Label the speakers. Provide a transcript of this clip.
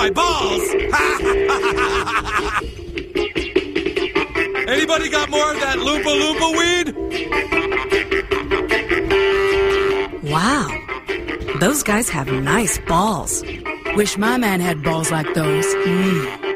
Speaker 1: my balls! Anybody got more of that Loompa Loompa weed?
Speaker 2: Wow. Those guys have nice balls.
Speaker 3: Wish my man had balls like those.